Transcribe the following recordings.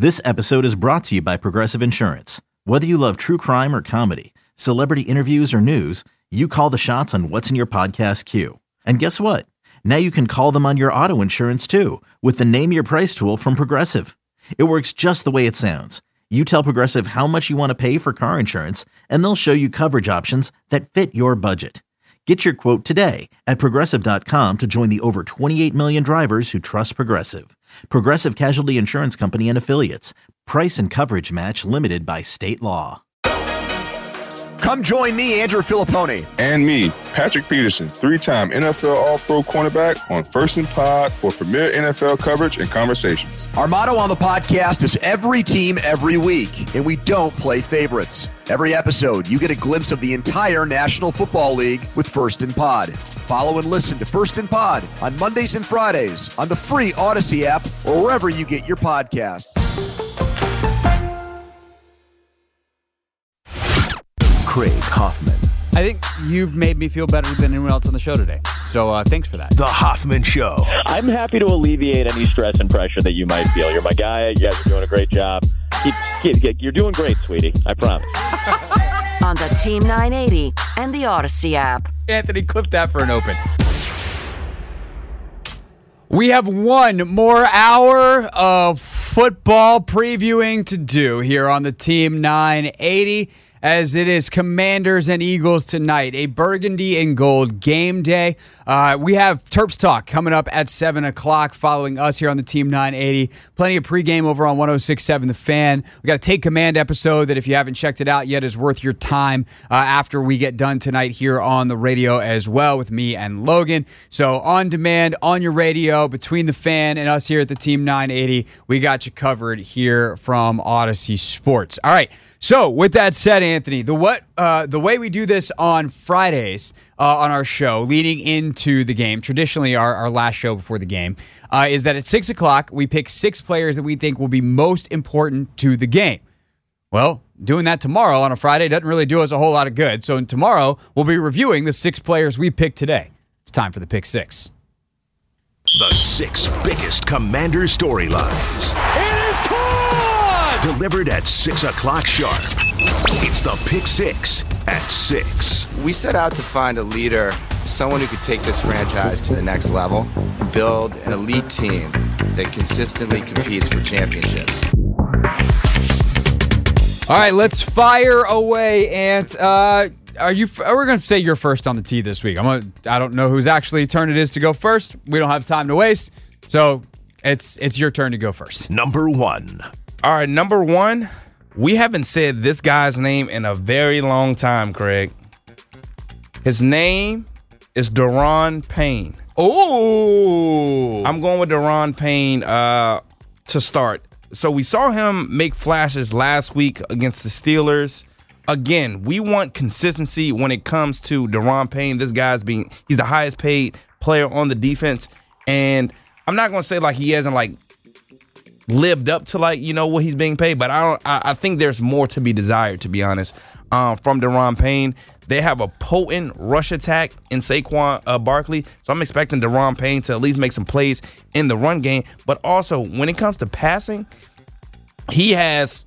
This episode is brought to you by Progressive Insurance. Whether you love true crime or comedy, celebrity interviews or news, you call the shots on what's in your podcast queue. And guess what? Now you can call them on your auto insurance too with the Name Your Price tool from Progressive. It works just the way it sounds. You tell Progressive how much you want to pay for car insurance, and they'll show you coverage options that fit your budget. Get your quote today at Progressive.com to join the over 28 million drivers who trust Progressive. Progressive Casualty Insurance Company and Affiliates. Price and coverage match limited by state law. Come join me, Andrew Filippone. And me, Patrick Peterson, 3-time NFL All-Pro cornerback on First and Pod for premier NFL coverage and conversations. Our motto on the podcast is every team, every week, and we don't play favorites. Every episode, you get a glimpse of the entire National Football League with First and Pod. Follow and listen to First and Pod on Mondays and Fridays on the free Odyssey app or wherever you get your podcasts. Craig Hoffman. I think you've made me feel better than anyone else on the show today. So thanks for that. The Hoffman Show. I'm happy to alleviate any stress and pressure that you might feel. You're my guy. You guys are doing a great job. You're doing great, sweetie. I promise. On the Team 980 and the Odyssey app. Anthony, clip that for an open. We have one more hour of football previewing to do here on the Team 980. As it is Commanders and Eagles tonight, a burgundy and gold game day. We have Terps Talk coming up at 7 o'clock following us here on the Team 980. Plenty of pregame over on 106.7 The Fan. We got a Take Command episode that if you haven't checked it out yet is worth your time after we get done tonight here on the radio as well with me and Logan. So on demand, on your radio, between The Fan and us here at the Team 980, we got you covered here from Odyssey Sports. All right. So, with that said, Anthony, the way we do this on Fridays on our show, leading into the game, traditionally our last show before the game, is that at 6 o'clock, we pick 6 players that we think will be most important to the game. Well, doing that tomorrow on a Friday doesn't really do us a whole lot of good. So, tomorrow, we'll be reviewing the 6 players we picked today. It's time for the Pick 6. The 6 biggest Commander storylines. It is caught! Delivered at 6 o'clock sharp. It's the Pick 6 at 6. We set out to find a leader, someone who could take this franchise to the next level, and build an elite team that consistently competes for championships. All right, let's fire away, Ant. We're going to say you're first on the tee this week. I don't know whose actually turn it is to go first. We don't have time to waste, so it's your turn to go first. Number 1. All right, number 1. We haven't said this guy's name in a very long time, Craig. His name is Daron Payne. Oh, I'm going with Daron Payne to start. So we saw him make flashes last week against the Steelers. Again, we want consistency when it comes to Daron Payne. This guy's he's the highest paid player on the defense. And I'm not going to say like he hasn't like lived up to what he's being paid, but I think there's more to be desired, to be honest, from Daron Payne. They have a potent rush attack in Saquon Barkley, so I'm expecting Daron Payne to at least make some plays in the run game. But also, when it comes to passing, he has.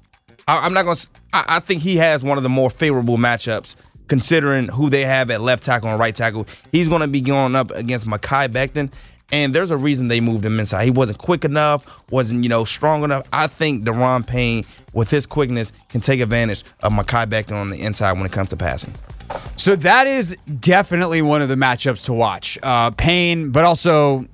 I think he has one of the more favorable matchups considering who they have at left tackle and right tackle. He's going to be going up against Mekhi Becton. And there's a reason they moved him inside. He wasn't quick enough, wasn't, strong enough. I think Daron Payne, with his quickness, can take advantage of Mekhi Becton on the inside when it comes to passing. So that is definitely one of the matchups to watch. Payne, but also,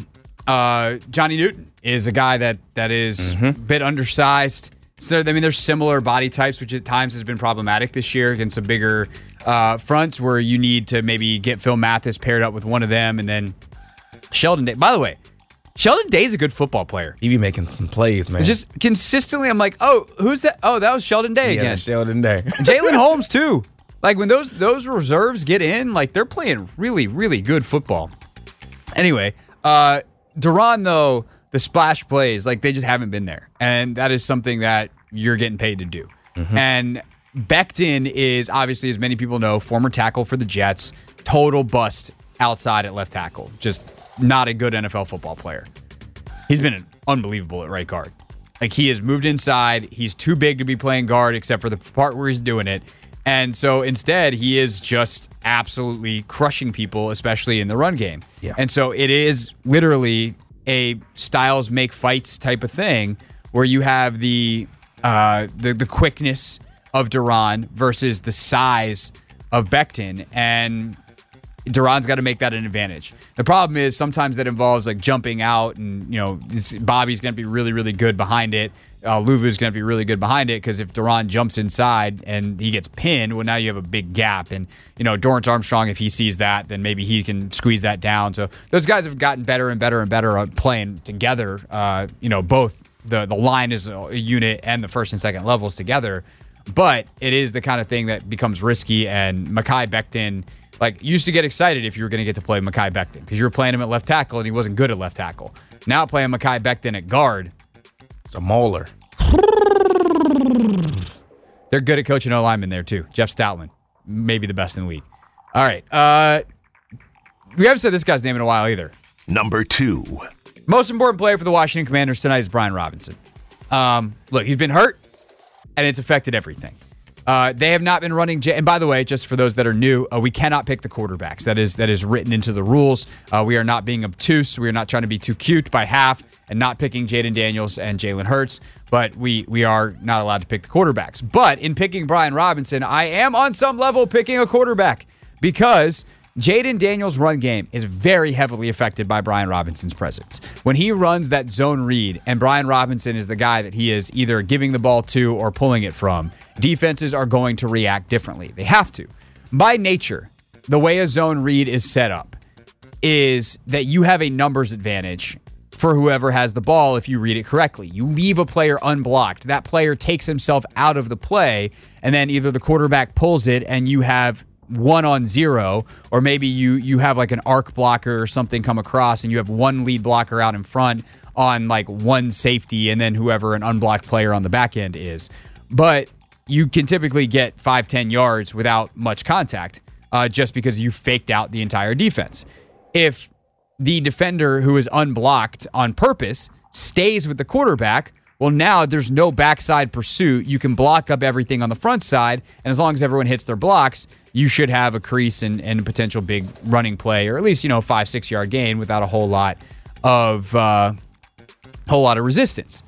Johnny Newton is a guy that is a bit undersized. So, there's similar body types, which at times has been problematic this year against some bigger fronts where you need to maybe get Phil Mathis paired up with one of them and then Sheldon Day. By the way, Sheldon Day's a good football player. He be making some plays, man. Just consistently, I'm like, oh, who's that? Oh, that was Sheldon Day again. Sheldon Day. Jalen Holmes, too. Like, when those reserves get in, like, they're playing really, really good football. Anyway, Daron, though, the splash plays, like, they just haven't been there. And that is something that you're getting paid to do. Mm-hmm. And Becton is, obviously, as many people know, former tackle for the Jets, total bust outside at left tackle. Just not a good NFL football player. He's been unbelievable at right guard. Like, he has moved inside. He's too big to be playing guard, except for the part where he's doing it. And so instead, he is just absolutely crushing people, especially in the run game. Yeah. And so it is literally a styles make fights type of thing where you have the quickness of Duran versus the size of Becton, and Duran's got to make that an advantage. The problem is sometimes that involves like jumping out, and Bobby's going to be really, really good behind it. Luvu's going to be really good behind it, because if Duran jumps inside and he gets pinned, well, now you have a big gap. And, Dorrance Armstrong, if he sees that, then maybe he can squeeze that down. So those guys have gotten better and better and better at playing together. Both the line is a unit and the first and second levels together. But it is the kind of thing that becomes risky. And Mekhi Becton, used to get excited if you were going to get to play Mekhi Becton, because you were playing him at left tackle and he wasn't good at left tackle. Now playing Mekhi Becton at guard, it's a mauler. They're good at coaching O-linemen there, too. Jeff Stoutland, maybe the best in the league. All right. We haven't said this guy's name in a while either. Number 2. Most important player for the Washington Commanders tonight is Brian Robinson. Look, he's been hurt, and it's affected everything. They have not been running. And by the way, just for those that are new, we cannot pick the quarterbacks. That is written into the rules. We are not being obtuse. We are not trying to be too cute by half and not picking Jaden Daniels and Jalen Hurts. But we are not allowed to pick the quarterbacks. But in picking Brian Robinson, I am on some level picking a quarterback, because Jaden Daniels' run game is very heavily affected by Brian Robinson's presence. When he runs that zone read, and Brian Robinson is the guy that he is either giving the ball to or pulling it from, defenses are going to react differently. They have to. By nature, the way a zone read is set up is that you have a numbers advantage for whoever has the ball if you read it correctly. You leave a player unblocked. That player takes himself out of the play, and then either the quarterback pulls it and you have 1-on-0, or maybe you have like an arc blocker or something come across and you have one lead blocker out in front on like one safety, and then whoever an unblocked player on the back end is. But you can typically get 5-10 yards without much contact, just because you faked out the entire defense. If the defender who is unblocked on purpose stays with the quarterback, well, now there's no backside pursuit. You can block up everything on the front side, and as long as everyone hits their blocks, you should have a crease and a potential big running play, or at least 5-6 yard gain without a whole lot of resistance.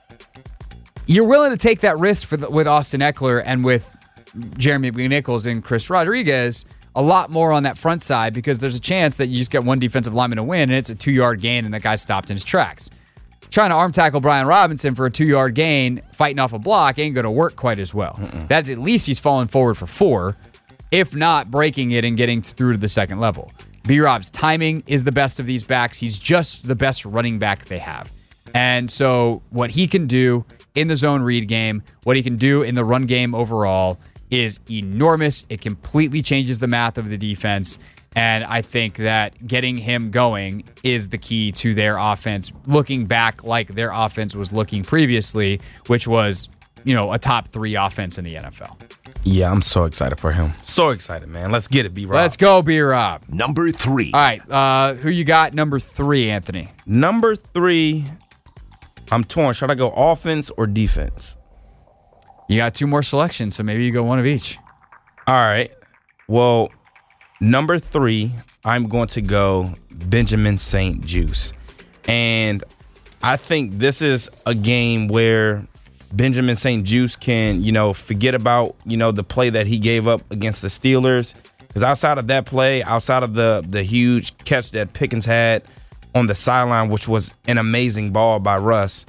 You're willing to take that risk with Austin Eckler and with Jeremy McNichols and Chris Rodriguez a lot more on that front side, because there's a chance that you just get one defensive lineman to win and it's a 2-yard gain and that guy stopped in his tracks. Trying to arm tackle Brian Robinson for a 2-yard gain, fighting off a block, ain't going to work quite as well. That's at least he's falling forward for 4, if not breaking it and getting through to the second level. B-Rob's timing is the best of these backs. He's just the best running back they have. And so what he can do in the zone read game, what he can do in the run game overall is enormous. It completely changes the math of the defense. And I think that getting him going is the key to their offense, looking back like their offense was looking previously, which was, a top 3 offense in the NFL. Yeah, I'm so excited for him. So excited, man. Let's get it, B-Rob. Let's go, B-Rob. Number 3. All right, who you got number 3, Anthony? Number 3, I'm torn. Should I go offense or defense? You got 2 more selections, so maybe you go one of each. All right. Well, number 3, I'm going to go Benjamin St-Juste. And I think this is a game where Benjamin St-Juste can, forget about, the play that he gave up against the Steelers. Because outside of that play, outside of the huge catch that Pickens had on the sideline, which was an amazing ball by Russ,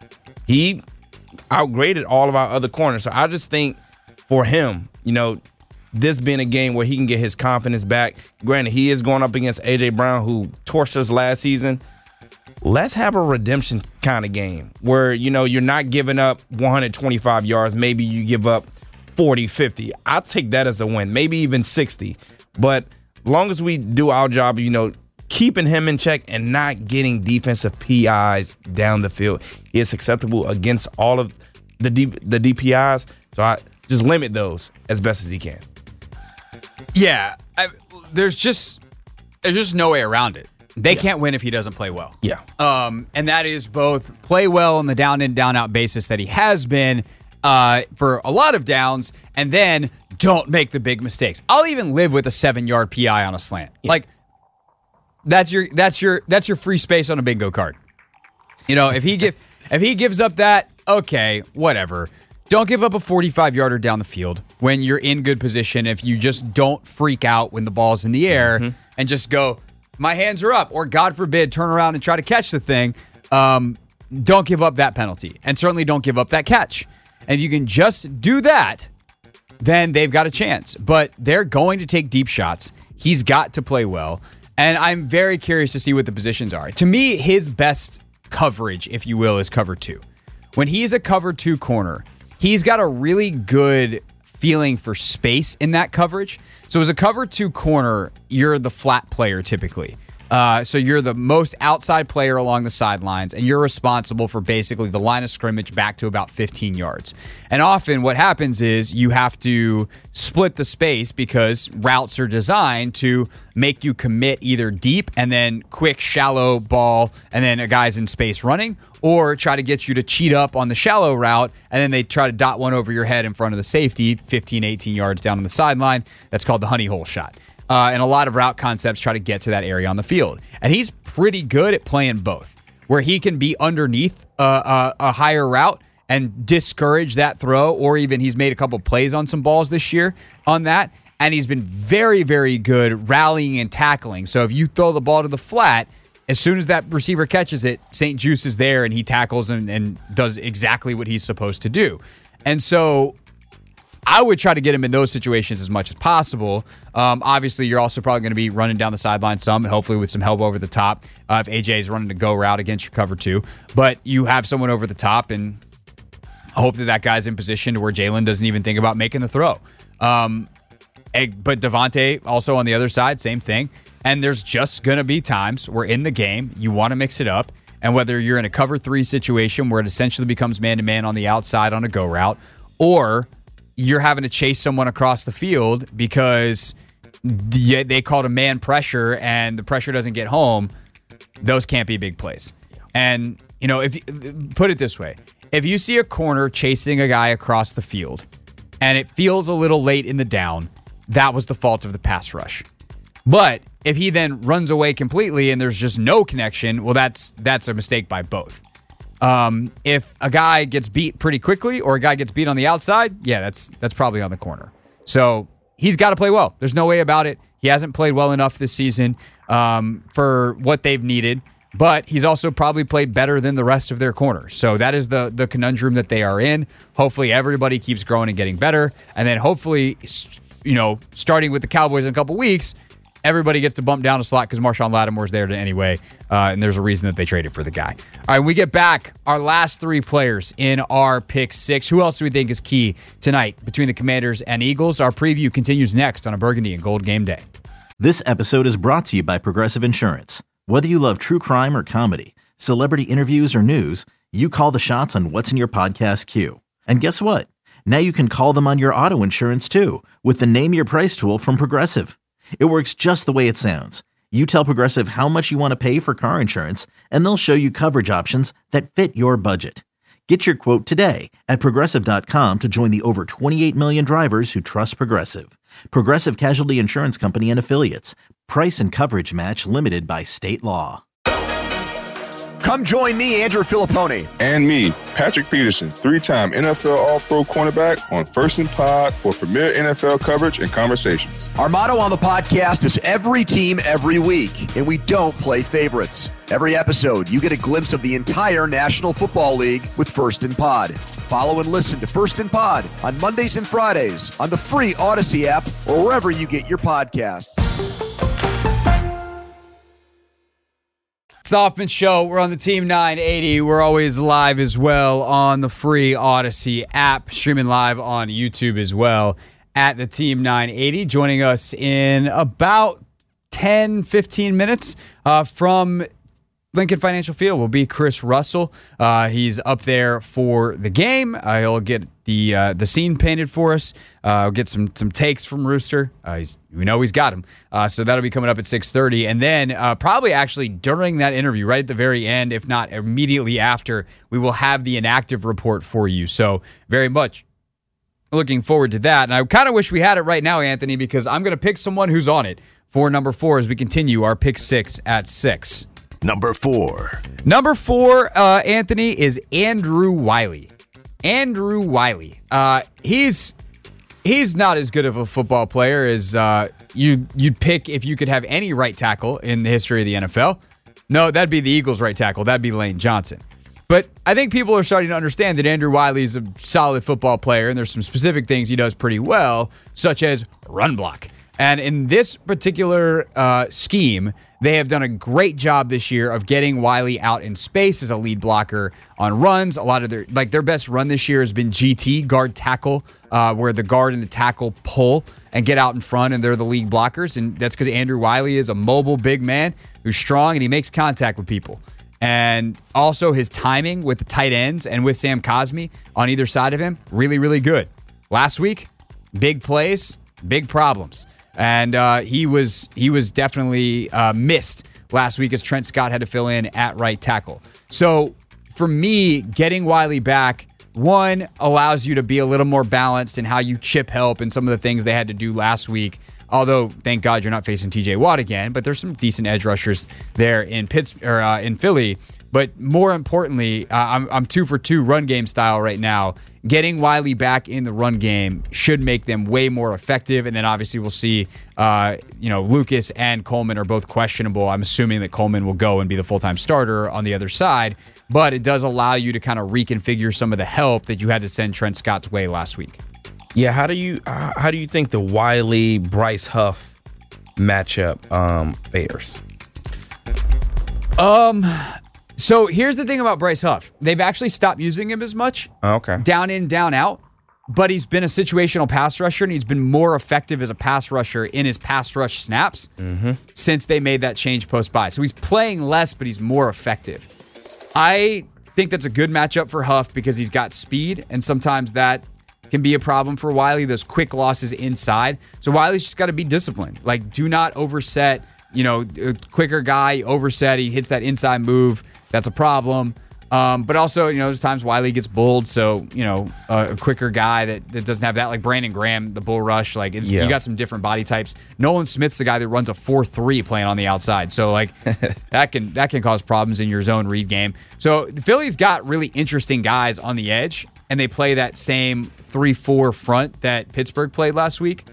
he outgraded all of our other corners. So I just think for him, this being a game where he can get his confidence back. Granted, he is going up against A.J. Brown, who torched us last season. Let's have a redemption kind of game where, you're not giving up 125 yards. Maybe you give up 40, 50. I'll take that as a win, maybe even 60. But as long as we do our job, keeping him in check and not getting defensive PIs down the field, he is acceptable against all of the DPIs. So I just limit those as best as he can. Yeah, there's just no way around it. They can't win if he doesn't play well. Yeah. And that is both play well on the down in, down out basis that he has been for a lot of downs, and then don't make the big mistakes. I'll even live with a 7-yard PI on a slant. Yeah. Like that's your free space on a bingo card. You know, if he gives up that, okay, whatever. Don't give up a 45-yarder down the field when you're in good position. If you just don't freak out when the ball's in the air and just go, my hands are up, or God forbid, turn around and try to catch the thing. Don't give up that penalty, and certainly don't give up that catch. And if you can just do that, then they've got a chance. But they're going to take deep shots. He's got to play well. And I'm very curious to see what the positions are. To me, his best coverage, if you will, is cover 2. When he's a cover 2 corner, he's got a really good feeling for space in that coverage. So as a cover 2 corner, you're the flat player typically. So you're the most outside player along the sidelines, and you're responsible for basically the line of scrimmage back to about 15 yards. And often what happens is you have to split the space because routes are designed to make you commit either deep and then quick shallow ball and then a guy's in space running, or try to get you to cheat up on the shallow route and then they try to dot one over your head in front of the safety 15, 18 yards down on the sideline. That's called the honey hole shot. And a lot of route concepts try to get to that area on the field. And he's pretty good at playing both, where he can be underneath a higher route and discourage that throw, or even he's made a couple plays on some balls this year on that. And he's been very, very good rallying and tackling. So if you throw the ball to the flat, as soon as that receiver catches it, St. Juice is there and he tackles and does exactly what he's supposed to do. And so I would try to get him in those situations as much as possible. Obviously, you're also probably going to be running down the sideline some, hopefully with some help over the top if AJ is running a go route against your cover 2. But you have someone over the top and hope that guy's in position to where Jalen doesn't even think about making the throw. But Devontae also on the other side, same thing. And there's just going to be times where in the game you want to mix it up. And whether you're in a cover 3 situation where it essentially becomes man-to-man on the outside on a go route, or you're having to chase someone across the field because they called a man pressure and the pressure doesn't get home, those can't be big plays. And, you know, if put it this way, if you see a corner chasing a guy across the field and it feels a little late in the down, that was the fault of the pass rush. But if he then runs away completely and there's just no connection, well, that's a mistake by both. If a guy gets beat pretty quickly or a guy gets beat on the outside, yeah, that's probably on the corner. So he's got to play well. There's no way about it. He hasn't played well enough this season for what they've needed, but he's also probably played better than the rest of their corners. So that is the conundrum that they are in. Hopefully everybody keeps growing and getting better. And then hopefully, you know, starting with the Cowboys in a couple weeks, everybody gets to bump down a slot because Marshawn Lattimore's there anyway, and there's a reason that they traded for the guy. All right, when we get back, our last 3 players in our pick 6. Who else do we think is key tonight between the Commanders and Eagles? Our preview continues next on a Burgundy and Gold Game Day. This episode is brought to you by Progressive Insurance. Whether you love true crime or comedy, celebrity interviews or news, you call the shots on what's in your podcast queue. And guess what? Now you can call them on your auto insurance too with the Name Your Price tool from Progressive. It works just the way it sounds. You tell Progressive how much you want to pay for car insurance, and they'll show you coverage options that fit your budget. Get your quote today at Progressive.com to join the over 28 million drivers who trust Progressive. Progressive Casualty Insurance Company and Affiliates. Price and coverage match limited by state law. Come join me, Andrew Filipponi. And me, Patrick Peterson, 3-time NFL All-Pro cornerback on First and Pod for premier NFL coverage and conversations. Our motto on the podcast is every team, every week, and we don't play favorites. Every episode, you get a glimpse of the entire National Football League with First and Pod. Follow and listen to First and Pod on Mondays and Fridays on the free Odyssey app or wherever you get your podcasts. It's the Hoffman Show. We're on the Team 980. We're always live as well on the free Odyssey app, streaming live on YouTube as well at the Team 980. Joining us in about 10, 15 minutes from Lincoln Financial Field will be Chris Russell. He's up there for the game. He'll get the scene painted for us. We'll get some takes from Rooster. We know he's got him. So that'll be coming up at 6:30. And then probably actually during that interview, right at the very end, if not immediately after, we will have the inactive report for you. So very much looking forward to that. And I kind of wish we had it right now, Anthony, because I'm going to pick someone who's on it for number 4 as we continue our pick 6 at 6. Number 4. Number 4, Anthony, is Andrew Wiley. Andrew Wiley. He's not as good of a football player as you'd pick if you could have any right tackle in the history of the NFL. No, that'd be the Eagles' right tackle. That'd be Lane Johnson. But I think people are starting to understand that Andrew Wiley is a solid football player, and there's some specific things he does pretty well, such as run block. And in this particular scheme, they have done a great job this year of getting Wiley out in space as a lead blocker on runs. A lot of their best run this year has been GT, guard tackle, where the guard and the tackle pull and get out in front, and they're the lead blockers. And that's because Andrew Wiley is a mobile big man who's strong, and he makes contact with people. And also his timing with the tight ends and with Sam Cosmi on either side of him, really, really good. Last week, big plays, big problems. And he was definitely missed last week as Trent Scott had to fill in at right tackle. So for me, getting Wiley back, one, allows you to be a little more balanced in how you chip help and some of the things they had to do last week. Although, thank God you're not facing TJ Watt again, but there's some decent edge rushers there in in Philly. But more importantly, I'm 2 for 2 run game style right now. Getting Wiley back in the run game should make them way more effective. And then obviously we'll see, Lucas and Coleman are both questionable. I'm assuming that Coleman will go and be the full-time starter on the other side. But it does allow you to kind of reconfigure some of the help that you had to send Trent Scott's way last week. Yeah, how do you think the Wiley Bryce Huff matchup fares? So here's the thing about Bryce Huff. They've actually stopped using him as much. Okay. Down in, down out. But he's been a situational pass rusher, and he's been more effective as a pass rusher in his pass rush snaps since they made that change post-bye. So he's playing less, but he's more effective. I think that's a good matchup for Huff because he's got speed, and sometimes that can be a problem for Wiley, those quick losses inside. So Wiley's just got to be disciplined. Like, do not overset. A quicker guy, overset, he hits that inside move. That's a problem. But also, there's times Wiley gets bulled. So, a quicker guy that doesn't have that, like Brandon Graham, the bull rush, you got some different body types. Nolan Smith's the guy that runs a 4-3 playing on the outside. So, that can cause problems in your zone read game. So, the Philly's got really interesting guys on the edge, and they play that same 3-4 front that Pittsburgh played last week.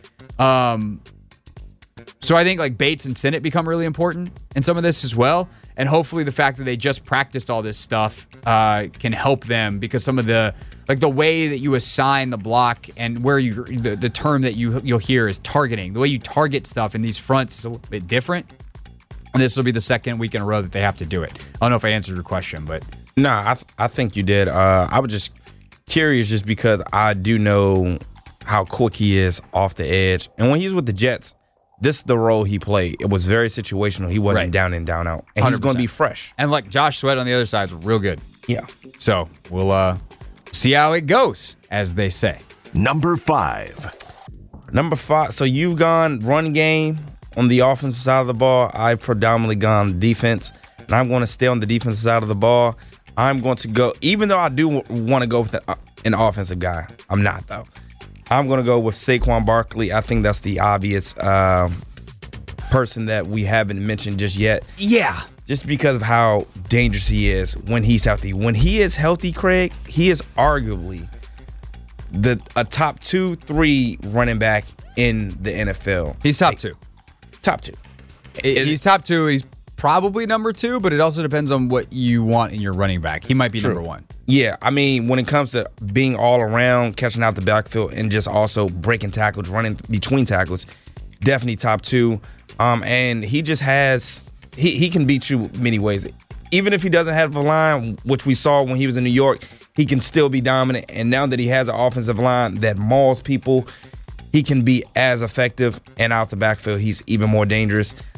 So I think Bates and Sinnott become really important in some of this as well. And hopefully the fact that they just practiced all this stuff can help them, because some of the way that you assign the block and where the term that you'll hear is targeting. The way you target stuff in these fronts is a little bit different. And this will be the second week in a row that they have to do it. I don't know if I answered your question, but no, I think you did. I was just curious just because I do know how quick he is off the edge. And when he was with the Jets, this is the role he played. It was very situational. He wasn't down in, down out. And 100%. He's going to be fresh. And Josh Sweat on the other side is real good. Yeah. So we'll see how it goes, as they say. Number 5. So you've gone run game on the offensive side of the ball. I've predominantly gone defense. And I'm going to stay on the defensive side of the ball. I'm going to go, even though I do want to go with an offensive guy, I'm not, though. I'm going to go with Saquon Barkley. I think that's the obvious person that we haven't mentioned just yet. Yeah. Just because of how dangerous he is when he's healthy. When he is healthy, Craig, he is arguably a top 2-3 running back in the NFL. He's top 2. Top 2. He's top 2. He's probably number 2, but it also depends on what you want in your running back. He might be number 1. Yeah, I mean, when it comes to being all around, catching out the backfield, and just also breaking tackles, running between tackles, definitely top 2. And he just has he can beat you many ways. Even if he doesn't have a line, which we saw when he was in New York, he can still be dominant. And now that he has an offensive line that mauls people, he can be as effective. And out the backfield, he's even more dangerous.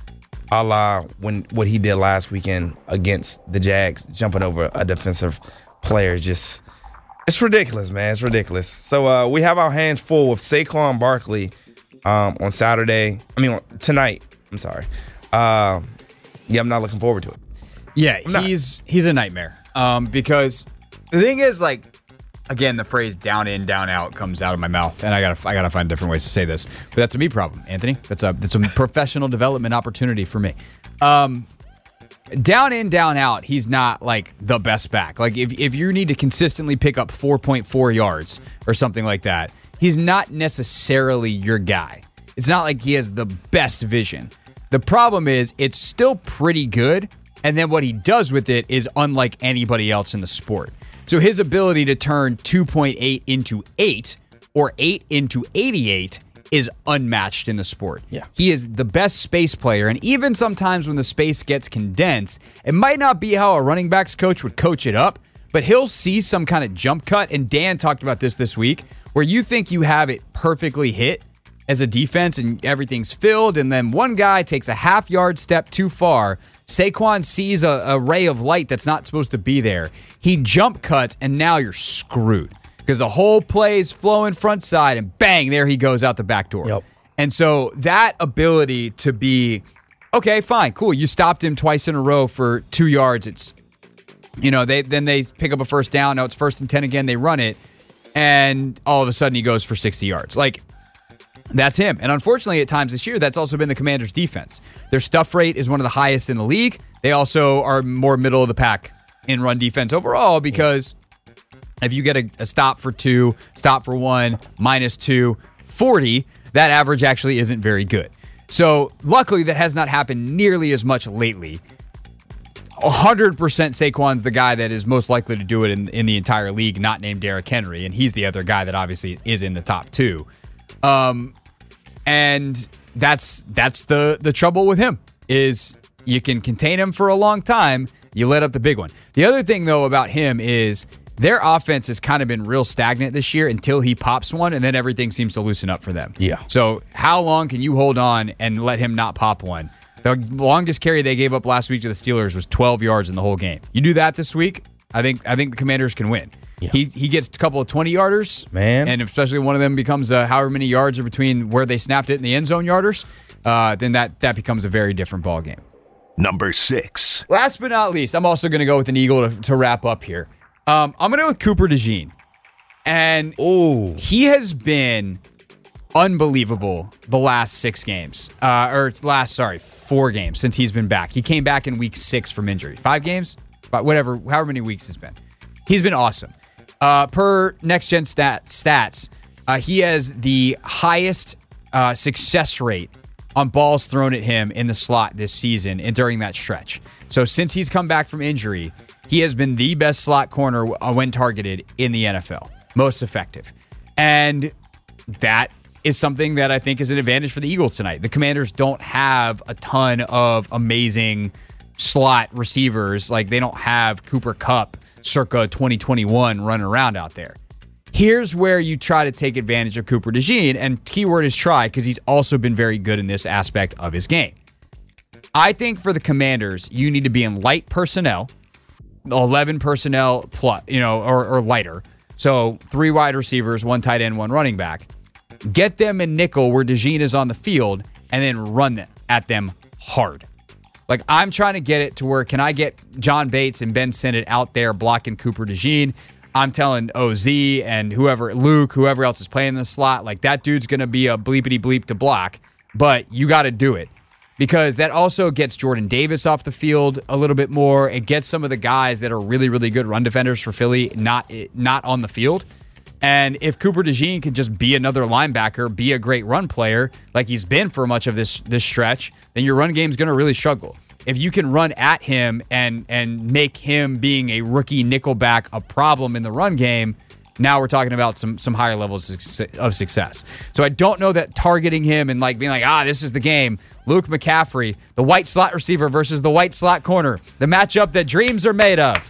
a la what he did last weekend against the Jags, jumping over a defensive player. Just, it's ridiculous, man. It's ridiculous. So we have our hands full with Saquon Barkley on tonight. I'm sorry. I'm not looking forward to it. Yeah, he's a nightmare. Because the thing is, like, again, the phrase "down in, down out" comes out of my mouth, and I gotta find different ways to say this. But that's a me problem, Anthony. That's a professional development opportunity for me. Down in, down out, he's not like the best back. Like if you need to consistently pick up 4.4 yards or something like that, he's not necessarily your guy. It's not like he has the best vision. The problem is it's still pretty good, and then what he does with it is unlike anybody else in the sport. So his ability to turn 2.8 into 8 or 8 into 88 is unmatched in the sport. Yeah. He is the best space player, and even sometimes when the space gets condensed, it might not be how a running backs coach would coach it up, but he'll see some kind of jump cut, and Dan talked about this week, where you think you have it perfectly hit as a defense and everything's filled, and then one guy takes a half-yard step too far. Saquon sees a ray of light that's not supposed to be there. He jump cuts, and now you're screwed because the whole play is flowing front side, and bang, there he goes out the back door. Yep. And so that ability to be, okay, fine, cool. You stopped him twice in a row for 2 yards. It's, then they pick up a first down. Now it's 1st and 10 again. They run it, and all of a sudden he goes for 60 yards. Like, that's him. And unfortunately, at times this year, that's also been the Commanders' defense. Their stuff rate is one of the highest in the league. They also are more middle of the pack in run defense overall because if you get a stop for 2, stop for 1, -2, 40, that average actually isn't very good. So luckily, that has not happened nearly as much lately. 100% Saquon's the guy that is most likely to do it in the entire league, not named Derrick Henry, and he's the other guy that obviously is in the top 2. And that's the trouble with him is you can contain him for a long time. You let up the big one. The other thing, though, about him is their offense has kind of been real stagnant this year until he pops one, and then everything seems to loosen up for them. Yeah. So how long can you hold on and let him not pop one? The longest carry they gave up last week to the Steelers was 12 yards in the whole game. You do that this week, I think the Commanders can win. Yeah. He gets a couple of 20-yarders, man, and especially one of them becomes however many yards are between where they snapped it and the end zone yarders, then that becomes a very different ball game. Number 6. Last but not least, I'm also going to go with an Eagle to wrap up here. I'm going to go with Cooper DeJean. And he has been unbelievable the last 6 games. 4 games since he's been back. He came back in week 6 from injury. 5 games? However many weeks it's been. He's been awesome. Per Next Gen Stats, he has the highest success rate on balls thrown at him in the slot this season and during that stretch. So since he's come back from injury, he has been the best slot corner when targeted in the NFL. Most effective. And that is something that I think is an advantage for the Eagles tonight. The Commanders don't have a ton of amazing slot receivers. Like, they don't have Cooper Kupp circa 2021 running around out there. Here's where you try to take advantage of Cooper DeJean, and keyword is try, because he's also been very good in this aspect of his game. I think for the Commanders, you need to be in light personnel, 11 personnel plus, or lighter. So 3 wide receivers, 1 tight end, 1 running back. Get them in nickel where DeJean is on the field, and then run at them hard. Like, I'm trying to get it to where, can I get John Bates and Ben Sinnott out there blocking Cooper DeJean? I'm telling OZ and whoever else is playing in the slot, like, that dude's going to be a bleepity bleep to block, but you got to do it. Because that also gets Jordan Davis off the field a little bit more. It gets some of the guys that are really, really good run defenders for Philly not on the field. And if Cooper DeJean can just be another linebacker, be a great run player, like he's been for much of this stretch, then your run game's going to really struggle. If you can run at him and make him being a rookie nickelback a problem in the run game, now we're talking about some higher levels of success. So I don't know that targeting him and like being like, this is the game. Luke McCaffrey, the white slot receiver versus the white slot corner, the matchup that dreams are made of.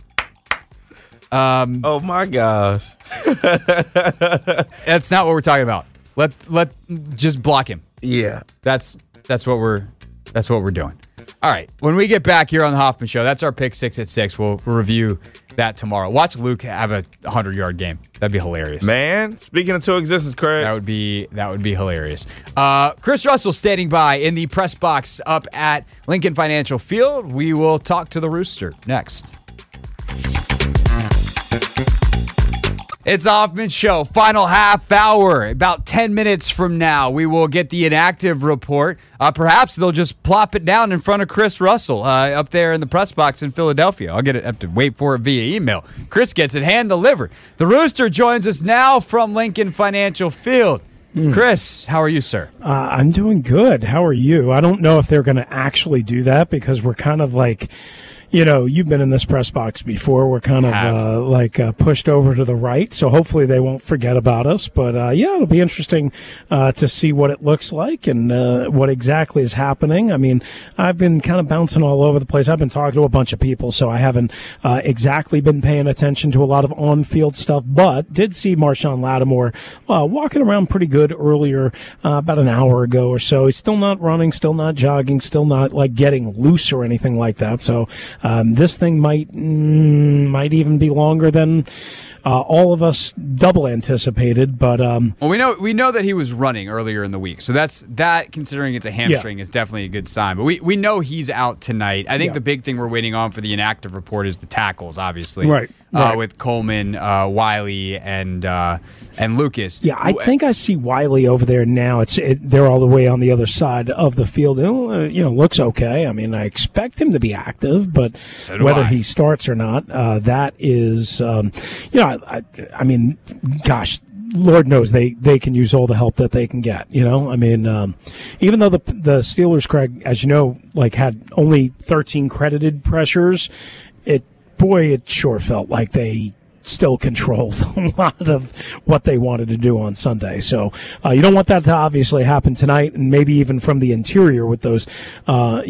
Oh my gosh. That's not what we're talking about. Let just block him. Yeah. That's what we're That's what we're doing. All right. When we get back here on the Hoffman Show, that's our pick 6 at 6. We'll review that tomorrow. Watch Luke have a 100-yard game. That'd be hilarious. Man, speaking into existence, Craig. That would be hilarious. Chris Russell standing by in the press box up at Lincoln Financial Field. We will talk to the Rooster next. It's Hoffman Show, final half hour. About 10 minutes from now, we will get the inactive report. Perhaps they'll just plop it down in front of Chris Russell up there in the press box in Philadelphia. I'll have to wait for it via email. Chris gets it hand-delivered. The Rooster joins us now from Lincoln Financial Field. Chris, how are you, sir? I'm doing good. How are you? I don't know if they're going to actually do that because we're kind of like... You know, you've been in this press box before. We're kind of pushed over to the right, so hopefully they won't forget about us. But, yeah, it'll be interesting to see what it looks like and what exactly is happening. I mean, I've been kind of bouncing all over the place. I've been talking to a bunch of people, so I haven't exactly been paying attention to a lot of on-field stuff, but did see Marshawn Lattimore walking around pretty good earlier, about an hour ago or so. He's still not running, still not jogging, still not, like, getting loose or anything like that, so... this thing might even be longer than all of us double anticipated, but well, we know that he was running earlier in the week, so that considering it's a hamstring is definitely a good sign. But we know he's out tonight. I think the big thing we're waiting on for the inactive report is the tackles, obviously, right. With Coleman, Wiley, and Lucas. Yeah, I think I see Wiley over there now. They're all the way on the other side of the field. Looks okay. I mean, I expect him to be active, but whether he starts or not, that is, I mean, gosh, Lord knows they can use all the help that they can get. I mean, even though the Steelers, Craig, as you know, like had only 13 credited pressures, it sure felt like they still controlled a lot of what they wanted to do on Sunday. So you don't want that to obviously happen tonight, and maybe even from the interior with those, with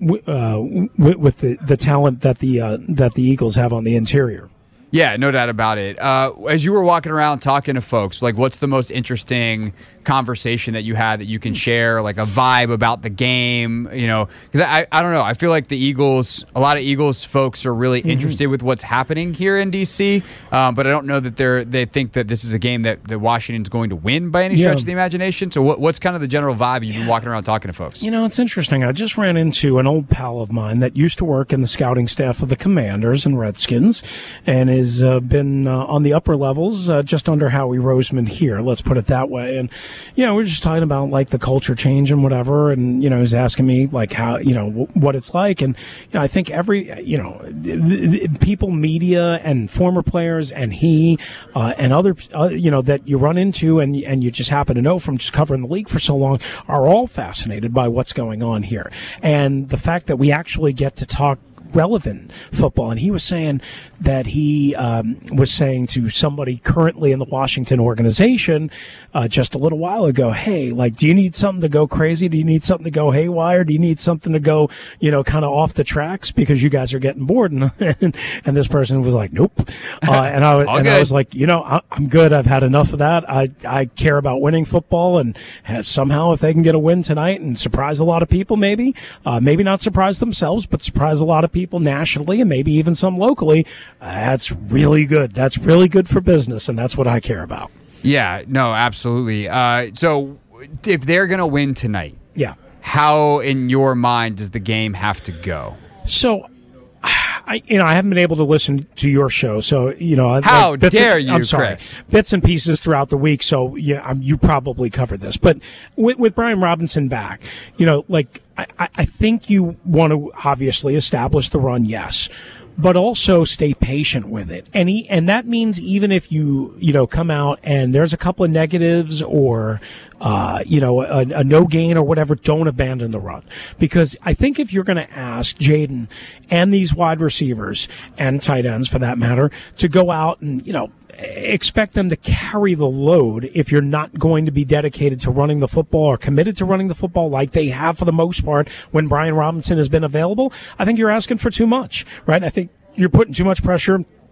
the talent that the Eagles have on the interior. Yeah, no doubt about it. As you were walking around talking to folks, like, what's the most interesting conversation that you had that you can share, like a vibe about the game? Because I don't know. I feel like a lot of Eagles folks are really interested with what's happening here in D.C., but I don't know that they think that this is a game that Washington's going to win by any stretch of the imagination. So what's kind of the general vibe you've been walking around talking to folks? It's interesting. I just ran into an old pal of mine that used to work in the scouting staff of the Commanders and Redskins, and is been on the upper levels, just under Howie Roseman here, let's put it that way. And, we're just talking about, like, the culture change and whatever, and, he's asking me, like, how, what it's like. And, I think every, people, media, and former players, and he, and other, that you run into and you just happen to know from just covering the league for so long are all fascinated by what's going on here. And the fact that we actually get to talk relevant football. And he was saying that he was saying to somebody currently in the Washington organization just a little while ago, hey, like, do you need something to go crazy? Do you need something to go haywire? Do you need something to go, kind of off the tracks because you guys are getting bored? And this person was like, nope. And I was like, I'm good. I've had enough of that. I care about winning football, and somehow if they can get a win tonight and surprise a lot of people, maybe not surprise themselves, but surprise a lot of people nationally and maybe even some locally, that's really good. That's really good for business, and that's what I care about. Yeah, no, absolutely. So if they're going to win tonight, how in your mind does the game have to go? So I haven't been able to listen to your show, so how dare you, I'm sorry, Chris? Bits and pieces throughout the week. So you probably covered this, but with Brian Robinson back, I think you want to obviously establish the run, yes, but also stay patient with it. And that means even if you come out and there's a couple of negatives or a no gain or whatever, don't abandon the run. Because I think if you're going to ask Jaden and these wide receivers and tight ends for that matter to go out and, expect them to carry the load if you're not going to be dedicated to running the football or committed to running the football like they have for the most part when Brian Robinson has been available, I think you're asking for too much, right? I think you're putting too much pressure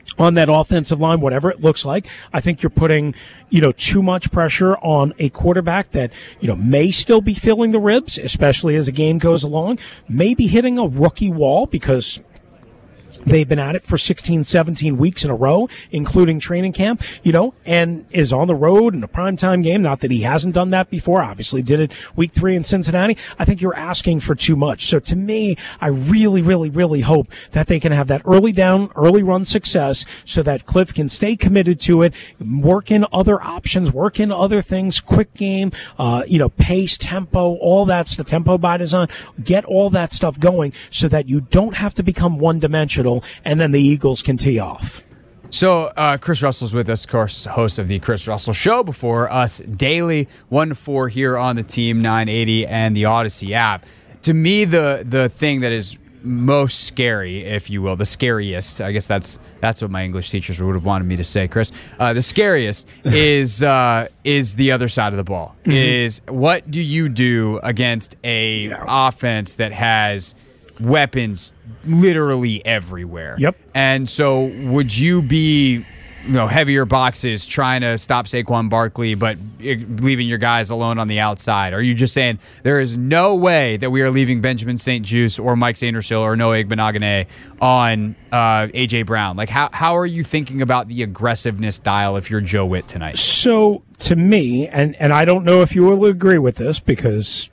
on that offensive line, whatever it looks like. I think you're putting, too much pressure on a quarterback that, may still be feeling the ribs, especially as the game goes along, maybe hitting a rookie wall because they've been at it for 16, 17 weeks in a row, including training camp, and is on the road in a primetime game. Not that he hasn't done that before. Obviously did it week 3 in Cincinnati. I think you're asking for too much. So to me, I really, really, really hope that they can have that early run success so that Cliff can stay committed to it, work in other options, work in other things, quick game, pace, tempo, all that stuff, tempo by design, get all that stuff going so that you don't have to become one-dimensional, and then the Eagles can tee off. So Chris Russell's with us, of course, host of the Chris Russell Show before us daily, 1 to 4 here on the Team 980 and the Odyssey app. To me, the thing that is most scary, if you will, the scariest, I guess that's what my English teachers would have wanted me to say, Chris. The scariest is the other side of the ball. Mm-hmm. Is what do you do against a offense that has weapons literally everywhere? Yep. And so would you be heavier boxes trying to stop Saquon Barkley but leaving your guys alone on the outside? Or are you just saying there is no way that we are leaving Benjamin St-Juste or Mike Sainristil or Noah Igbenogany on A.J. Brown? Like, how are you thinking about the aggressiveness dial if you're Joe Witt tonight? So to me, and I don't know if you will agree with this because,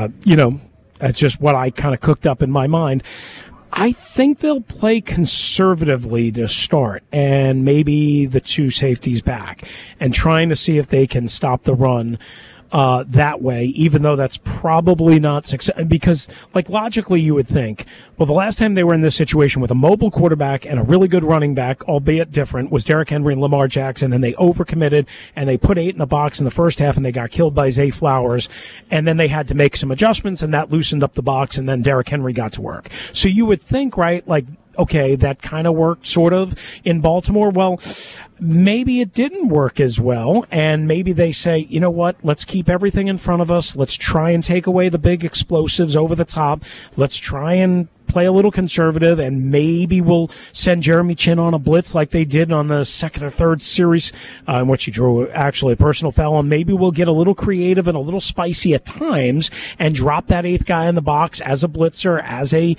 that's just what I kind of cooked up in my mind. I think they'll play conservatively to start and maybe the 2 safeties back and trying to see if they can stop the run that way, even though that's probably not success. Because, logically you would think, well, the last time they were in this situation with a mobile quarterback and a really good running back, albeit different, was Derrick Henry and Lamar Jackson, and they overcommitted, and they put 8 in the box in the first half, and they got killed by Zay Flowers, and then they had to make some adjustments, and that loosened up the box, and then Derrick Henry got to work. So you would think, right, okay, that kind of worked sort of in Baltimore. Well, maybe it didn't work as well, and maybe they say, you know what, let's keep everything in front of us. Let's try and take away the big explosives over the top. Let's try and play a little conservative, and maybe we'll send Jeremy Chin on a blitz like they did on the second or third series in which he drew actually a personal foul, and maybe we'll get a little creative and a little spicy at times and drop that 8th guy in the box as a blitzer, as a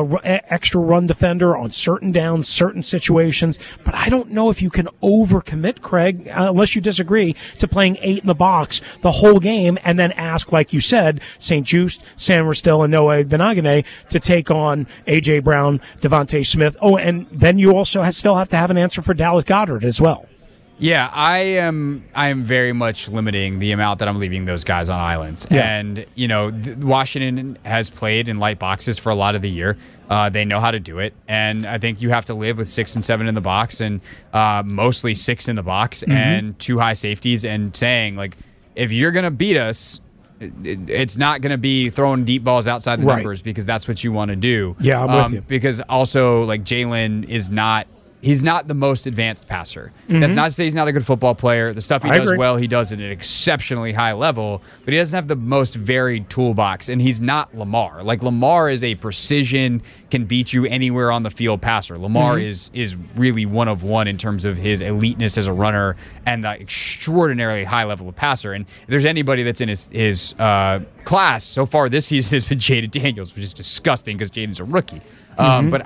extra run defender on certain downs, certain situations. But I don't know if you can overcommit, Craig, unless you disagree, to playing 8 in the box the whole game and then ask, like you said, St-Juste, Sainristil, and Noah Igbenogany to take on A.J. Brown, Devontae Smith. Oh, and then you also still have to have an answer for Dallas Goedert as well. Yeah, I am very much limiting the amount that I'm leaving those guys on islands. Yeah. And, Washington has played in light boxes for a lot of the year. They know how to do it. And I think you have to live with 6 and 7 in the box and mostly 6 in the box and 2 high safeties and saying, if you're going to beat us, it's not going to be throwing deep balls outside the numbers because that's what you want to do. Yeah, I'm with you. Because also, Jalen is not he's not the most advanced passer. Mm-hmm. That's not to say he's not a good football player. The stuff he does well, he does at an exceptionally high level, but he doesn't have the most varied toolbox, and he's not Lamar. Like, Lamar is a precision, can beat you anywhere on the field passer. Lamar is really one of one in terms of his eliteness as a runner and the extraordinarily high level of passer. And if there's anybody that's in his class so far this season, has been Jaden Daniels, which is disgusting because Jaden's a rookie. But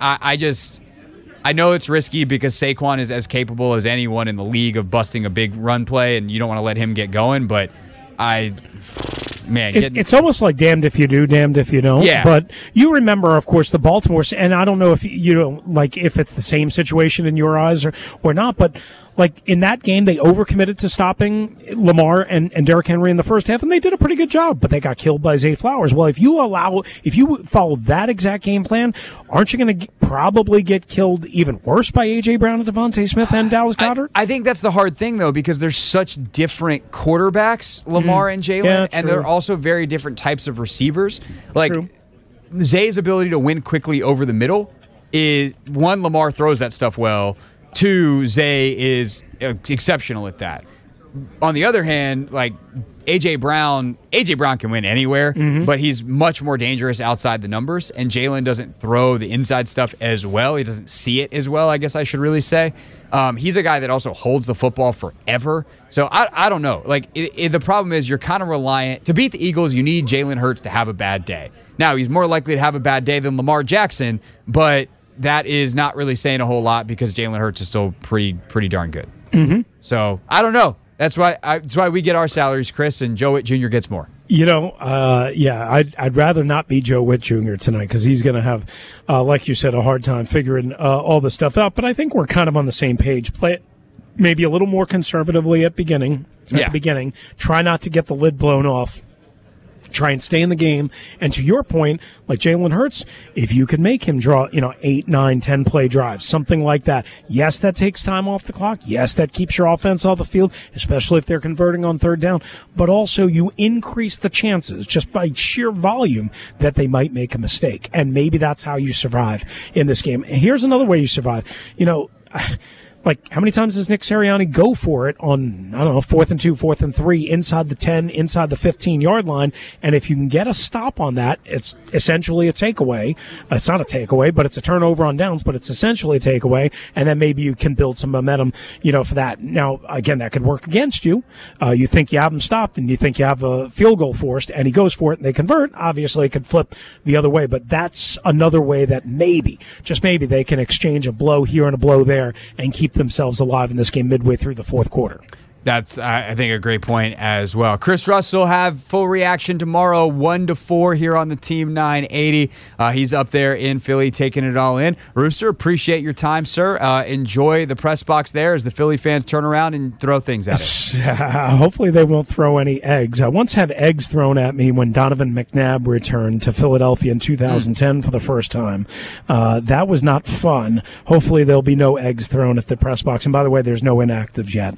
I know it's risky because Saquon is as capable as anyone in the league of busting a big run play, and you don't want to let him get going, but it's almost like damned if you do, damned if you don't. Yeah. But you remember, of course, the Baltimore, and I don't know if if it's the same situation in your eyes or not, but like in that game, they overcommitted to stopping Lamar and Derrick Henry in the first half, and they did a pretty good job, but they got killed by Zay Flowers. Well, if you follow that exact game plan, aren't you going to probably get killed even worse by A.J. Brown and Devontae Smith and Dallas Goedert? I think that's the hard thing, though, because there's such different quarterbacks, Lamar and Jalen, and they're also very different types of receivers. Like, Zay's ability to win quickly over the middle is, one, Lamar throws that stuff well. Two, Zay is exceptional at that. on the other hand, like A.J. Brown can win anywhere, but he's much more dangerous outside the numbers, and Jalen doesn't throw the inside stuff as well. He doesn't see it as well, I guess I should really say. He's a guy that also holds the football forever. So I don't know. Like the problem is you're kind of reliant. To beat the Eagles, you need Jalen Hurts to have a bad day. Now, he's more likely to have a bad day than Lamar Jackson, but that is not really saying a whole lot because Jalen Hurts is still pretty darn good. So I don't know. That's why we get our salaries, Chris, and Joe Witt Jr. gets more. I'd rather not be Joe Witt Jr. tonight because he's going to have, like you said, a hard time figuring all this stuff out. But I think we're kind of on the same page. Play it maybe a little more conservatively at the beginning. Try not to get the lid blown off. Try and stay in the game. And to your point, like Jalen Hurts, if you can make him draw, 8, 9, 10 play drives, something like that. Yes, that takes time off the clock. Yes, that keeps your offense off the field, especially if they're converting on third down. But also you increase the chances just by sheer volume that they might make a mistake. And maybe that's how you survive in this game. And here's another way you survive. Like, how many times does Nick Sirianni go for it on, 4th and 2, 4th and 3, inside the 10, inside the 15-yard line? And if you can get a stop on that, it's essentially a takeaway. It's not a takeaway, but it's a turnover on downs, but it's essentially a takeaway. And then maybe you can build some momentum, for that. Now, again, that could work against you. You think you have him stopped and you think you have a field goal forced and he goes for it and they convert. Obviously, it could flip the other way, but that's another way that maybe, just maybe, they can exchange a blow here and a blow there and keep themselves alive in this game midway through the fourth quarter. That's, I think, a great point as well. Chris Russell have full reaction tomorrow, 1-4 here on the Team 980. He's up there in Philly taking it all in. Rooster, appreciate your time, sir. Enjoy the press box there as the Philly fans turn around and throw things at it. Hopefully they won't throw any eggs. I once had eggs thrown at me when Donovan McNabb returned to Philadelphia in 2010 for the first time. That was not fun. Hopefully there'll be no eggs thrown at the press box. And by the way, there's no inactives yet.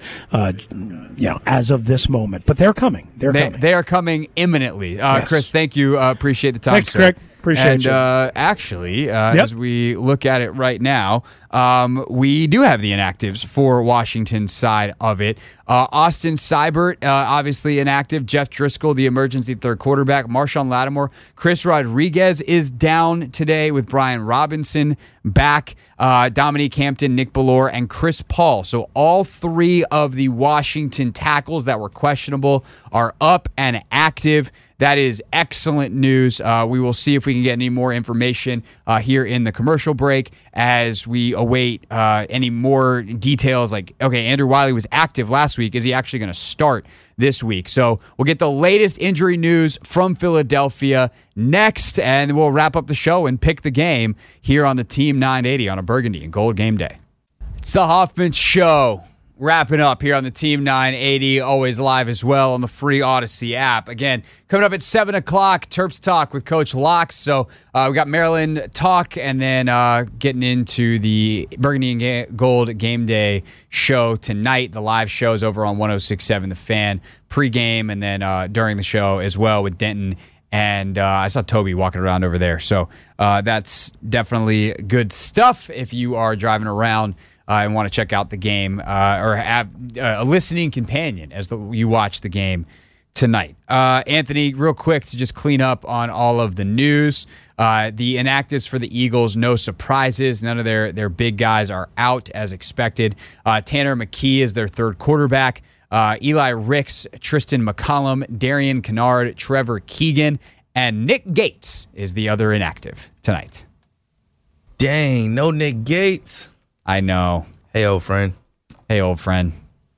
As of this moment. But they're coming. They are coming imminently. Yes. Chris, thank you. Appreciate the time, Thanks, sir. Greg. Appreciate you. Actually, as we look at it right now, we do have the inactives for Washington's side of it. Austin Seibert, obviously inactive. Jeff Driscoll, the emergency third quarterback. Marshawn Lattimore. Chris Rodriguez is down today with Brian Robinson back. Dominique Hampton, Nick Bellore, and Chris Paul. So all three of the Washington tackles that were questionable are up and active. That is excellent news. We will see if we can get any more information here in the commercial break as we await any more details. Like, okay, Andrew Wiley was active last week. Is he actually going to start this week? So we'll get the latest injury news from Philadelphia next, and we'll wrap up the show and pick the game here on the Team 980 on a Burgundy and Gold game day. It's the Hoffman Show. Wrapping up here on the Team 980, always live as well on the free Odyssey app. Again, coming up at 7 o'clock, Terps Talk with Coach Locks. So we got Maryland Talk and then getting into the Burgundy and Gold game day show tonight. The live shows over on 106.7 The Fan pregame and then during the show as well with Denton. And I saw Toby walking around over there. So that's definitely good stuff if you are driving around and want to check out the game or have a listening companion as you watch the game tonight. Anthony, real quick to just clean up on all of the news. The inactives for the Eagles, no surprises. None of their big guys are out as expected. Tanner McKee is their third quarterback. Eli Ricks, Tristan McCollum, Darian Kennard, Trevor Keegan, and Nick Gates is the other inactive tonight. Dang, no Nick Gates. I know. Hey, old friend. Hey, old friend.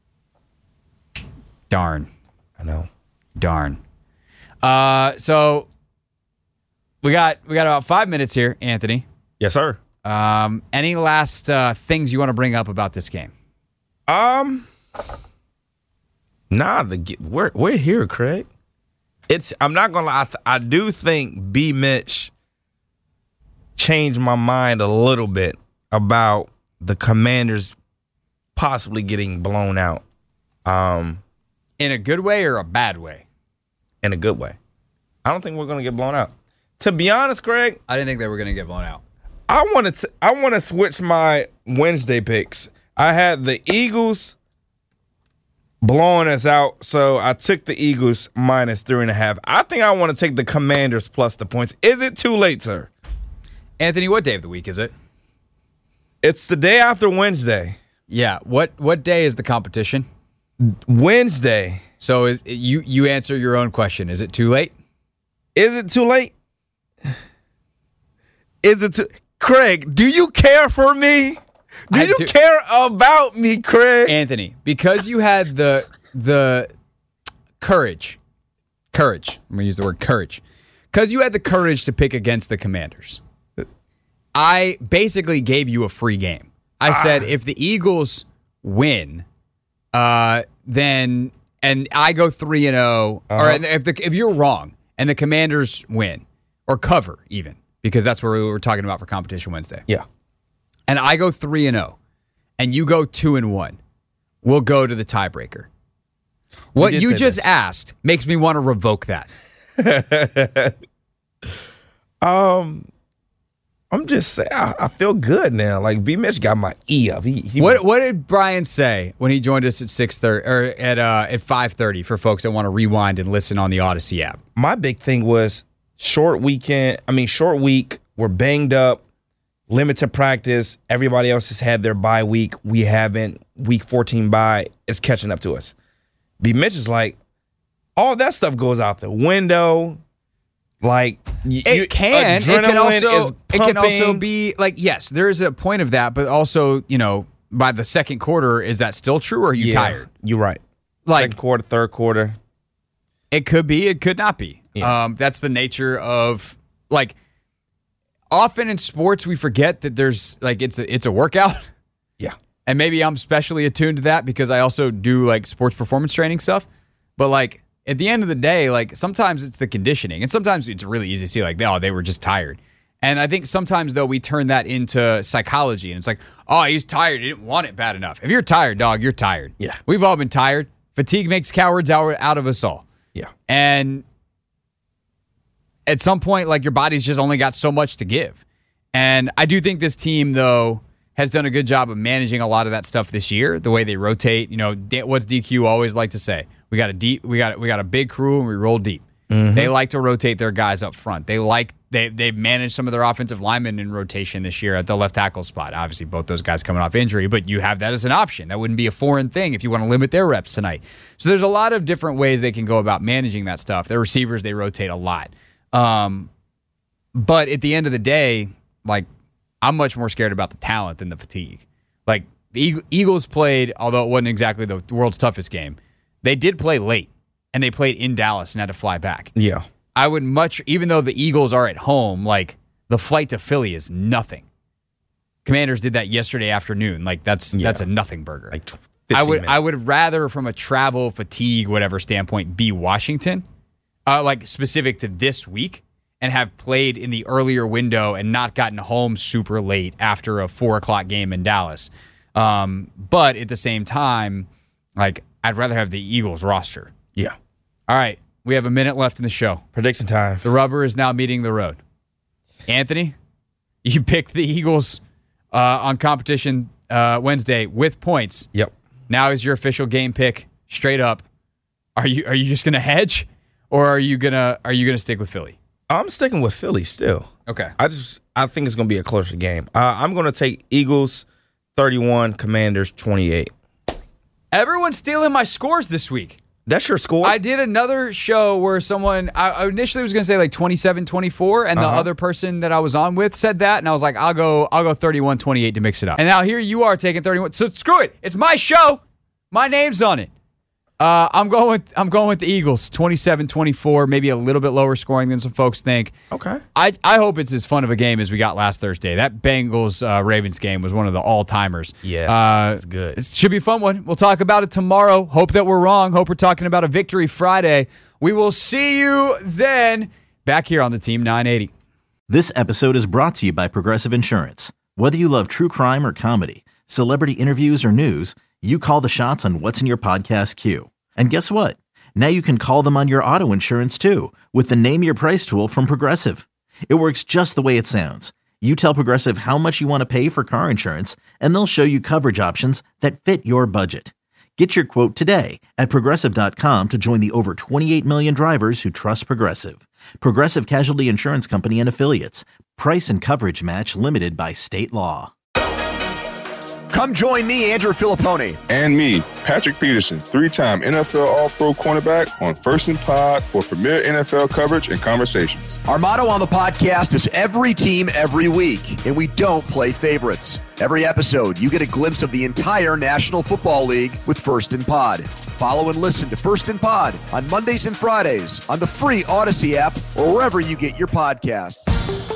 Darn. I know. Darn. So we got about 5 minutes here, Anthony. Yes, sir. Any last things you want to bring up about this game? Nah, we're here, Craig. I'm not gonna lie. I do think B. Mitch changed my mind a little bit about the Commanders possibly getting blown out. In a good way or a bad way? In a good way. I don't think we're going to get blown out. To be honest, Greg, I didn't think they were going to get blown out. I want to switch my Wednesday picks. I had the Eagles blowing us out. So I took the Eagles minus 3.5. I think I want to take the Commanders plus the points. Is it too late, sir? Anthony, what day of the week is it? It's the day after Wednesday. Yeah. What day is the competition? Wednesday. So you answer your own question. Is it too late? Is it too late? Is it too... Craig, do you care for me? Do you care about me, Craig? Anthony, because you had the courage. I'm going to use the word courage. Because you had the courage to pick against the Commanders. I basically gave you a free game. I said if the Eagles win, then and I go 3-0, or if you're wrong and the Commanders win or cover even, because that's what we were talking about for Competition Wednesday. Yeah. And I go 3-0 and you go 2-1, we'll go to the tiebreaker. What you just asked makes me want to revoke that. I'm just saying, I feel good now. Like, B. Mitch got my E up. What did Brian say when he joined us at 6:30 or at 5:30 for folks that want to rewind and listen on the Odyssey app? My big thing was short week. We're banged up, limited practice. Everybody else has had their bye week. We haven't. Week 14 bye is catching up to us. B. Mitch is like, all that stuff goes out the window. Like it can also be like, yes, there is a point of that, but also, by the second quarter, is that still true, or are you tired? You're right. Like second quarter, third quarter, it could be, it could not be. Yeah. That's the nature of, like, often in sports we forget that there's like it's a workout. Yeah, and maybe I'm specially attuned to that because I also do like sports performance training stuff, but like. At the end of the day, like sometimes it's the conditioning, and sometimes it's really easy to see like, they were just tired. And I think sometimes though we turn that into psychology, and it's like, oh, he's tired, he didn't want it bad enough. If you're tired, dog, you're tired. Yeah, we've all been tired. Fatigue makes cowards out of us all. Yeah, and at some point, like your body's just only got so much to give. And I do think this team though has done a good job of managing a lot of that stuff this year. The way they rotate, what's DQ always like to say. We got a big crew and we roll deep. Mm-hmm. They like to rotate their guys up front. They've managed some of their offensive linemen in rotation this year at the left tackle spot. Obviously, both those guys coming off injury, but you have that as an option. That wouldn't be a foreign thing if you want to limit their reps tonight. So there's a lot of different ways they can go about managing that stuff. Their receivers, they rotate a lot. But at the end of the day, like, I'm much more scared about the talent than the fatigue. Like, the Eagles played, although it wasn't exactly the world's toughest game, they did play late, and they played in Dallas and had to fly back. Yeah. I would even though the Eagles are at home, like, the flight to Philly is nothing. Commanders did that yesterday afternoon. Like, that's a nothing burger. Like I would rather, from a travel, fatigue, whatever standpoint, be Washington, like, specific to this week, and have played in the earlier window and not gotten home super late after a 4 o'clock game in Dallas. But at the same time, like, I'd rather have the Eagles roster. Yeah. All right. We have a minute left in the show. Prediction time. The rubber is now meeting the road. Anthony, you picked the Eagles on Competition Wednesday with points. Yep. Now is your official game pick straight up. Are you just going to hedge, or are you gonna stick with Philly? I'm sticking with Philly still. Okay. I think it's going to be a closer game. I'm going to take Eagles 31, Commanders 28. Everyone's stealing my scores this week. That's your score? I did another show where I initially was going to say like 27-24, and the other person that I was on with said that, and I was like, I'll go 31-28 to mix it up. And now here you are taking 31. So screw it. It's my show. My name's on it. I'm going with the Eagles, 27-24, maybe a little bit lower scoring than some folks think. Okay. I hope it's as fun of a game as we got last Thursday. That Bengals Ravens game was one of the all-timers. Yeah, it's good. It should be a fun one. We'll talk about it tomorrow. Hope that we're wrong. Hope we're talking about a victory Friday. We will see you then back here on the Team 980. This episode is brought to you by Progressive Insurance. Whether you love true crime or comedy, celebrity interviews or news, you call the shots on what's in your podcast queue. And guess what? Now you can call them on your auto insurance too with the Name Your Price tool from Progressive. It works just the way it sounds. You tell Progressive how much you want to pay for car insurance, and they'll show you coverage options that fit your budget. Get your quote today at Progressive.com to join the over 28 million drivers who trust Progressive. Progressive Casualty Insurance Company and Affiliates. Price and coverage match limited by state law. Come join me, Andrew Filippone. And me, Patrick Peterson, 3-time NFL All-Pro cornerback on First and Pod for premier NFL coverage and conversations. Our motto on the podcast is every team, every week, and we don't play favorites. Every episode, you get a glimpse of the entire National Football League with First and Pod. Follow and listen to First and Pod on Mondays and Fridays on the free Odyssey app or wherever you get your podcasts.